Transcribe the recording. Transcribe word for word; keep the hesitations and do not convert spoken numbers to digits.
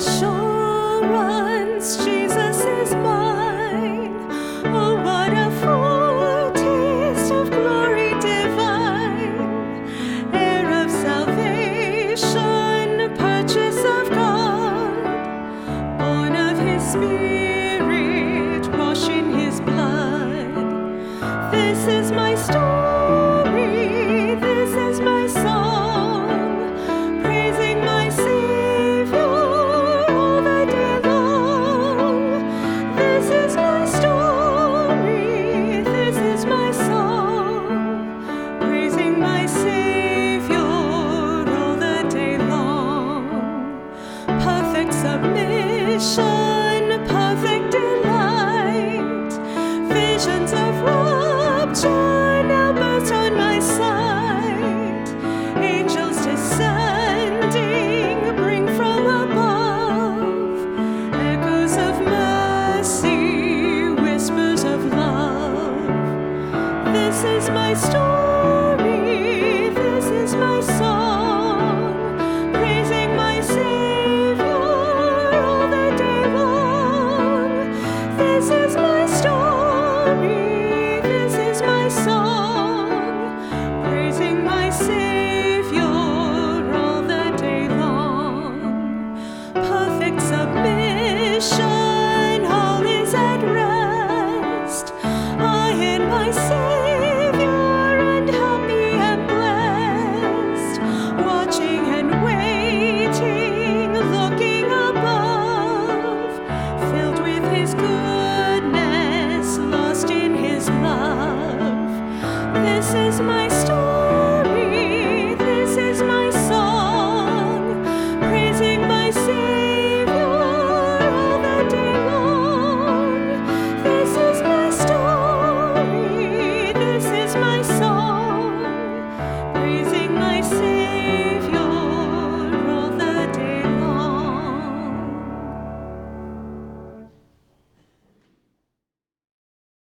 assurance, Jesus is mine. Oh, what a foretaste of glory divine, heir of salvation, purchase of God, born of His Spirit, washed in His blood. This is my story, this is my song, praising my Savior all the day long. This is my story, this is my song, praising my Savior all the day long. Perfect submission, perfect delight, visions of rapture now burst on my sight. Angels descending bring from above echoes of mercy, whispers of love. This is my story, this is my song, praising my Savior all the day long. This is my story, this is my song, praising my Savior all the day long. Perfect submission, all is at rest. I and my Savior and happy and blessed, watching and waiting, looking above, filled with His goodness, lost in His love. This is my